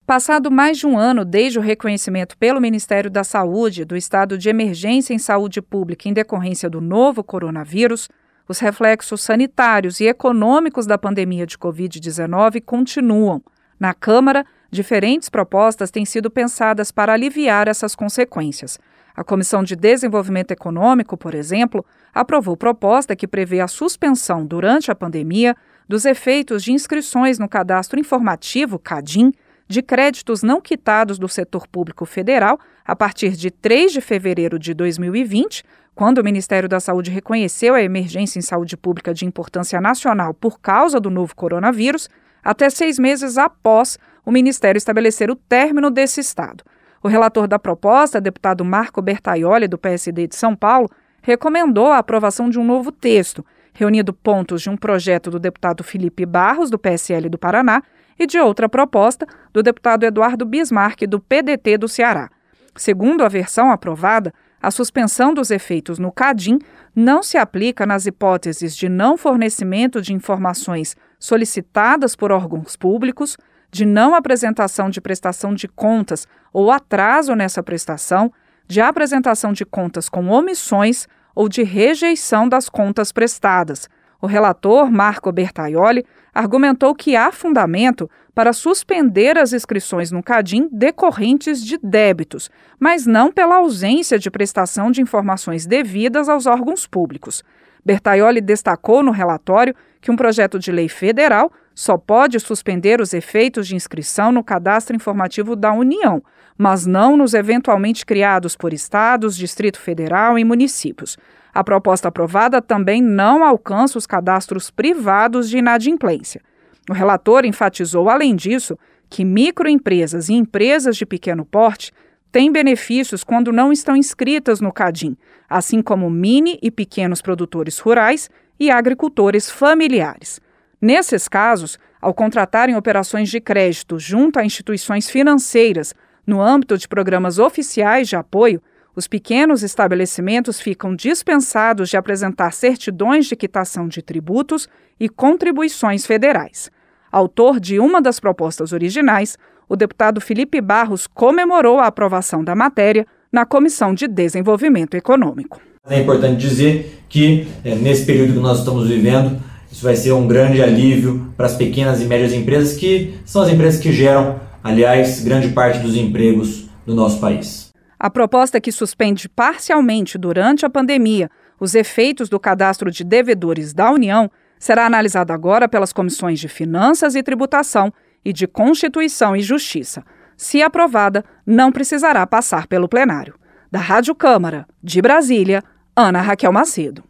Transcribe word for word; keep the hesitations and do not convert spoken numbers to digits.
Passado mais de um ano desde o reconhecimento pelo Ministério da Saúde do estado de emergência em saúde pública em decorrência do novo coronavírus, os reflexos sanitários e econômicos da pandemia de covid dezenove continuam. Na Câmara, diferentes propostas têm sido pensadas para aliviar essas consequências. A Comissão de Desenvolvimento Econômico, por exemplo, aprovou proposta que prevê a suspensão durante a pandemia dos efeitos de inscrições no Cadastro Informativo, CADIM, de créditos não quitados do setor público federal a partir de três de fevereiro de dois mil e vinte, quando o Ministério da Saúde reconheceu a emergência em saúde pública de importância nacional por causa do novo coronavírus, até seis meses após o Ministério estabelecer o término desse estado. O relator da proposta, deputado Marco Bertaioli, do P S D de São Paulo, recomendou a aprovação de um novo texto, reunindo pontos de um projeto do deputado Felipe Barros, do P S L do Paraná, e de outra proposta do deputado Eduardo Bismarck, do P D T do Ceará. Segundo a versão aprovada, a suspensão dos efeitos no CADIM não se aplica nas hipóteses de não fornecimento de informações solicitadas por órgãos públicos, de não apresentação de prestação de contas ou atraso nessa prestação, de apresentação de contas com omissões ou de rejeição das contas prestadas. O relator, Marco Bertaioli, argumentou que há fundamento para suspender as inscrições no CADIM decorrentes de débitos, mas não pela ausência de prestação de informações devidas aos órgãos públicos. Bertaioli destacou no relatório que um projeto de lei federal só pode suspender os efeitos de inscrição no Cadastro Informativo da União, mas não nos eventualmente criados por estados, Distrito Federal e municípios. A proposta aprovada também não alcança os cadastros privados de inadimplência. O relator enfatizou, além disso, que microempresas e empresas de pequeno porte têm benefícios quando não estão inscritas no CADIM, assim como mini e pequenos produtores rurais e agricultores familiares. Nesses casos, ao contratarem operações de crédito junto a instituições financeiras no âmbito de programas oficiais de apoio, os pequenos estabelecimentos ficam dispensados de apresentar certidões de quitação de tributos e contribuições federais. Autor de uma das propostas originais, o deputado Felipe Barros comemorou a aprovação da matéria na Comissão de Desenvolvimento Econômico. É importante dizer que, é, nesse período que nós estamos vivendo, isso vai ser um grande alívio para as pequenas e médias empresas, que são as empresas que geram, aliás, grande parte dos empregos do nosso país. A proposta que suspende parcialmente durante a pandemia os efeitos do cadastro de devedores da União será analisada agora pelas comissões de Finanças e Tributação e de Constituição e Justiça. Se aprovada, não precisará passar pelo plenário. Da Rádio Câmara, de Brasília, Ana Raquel Macedo.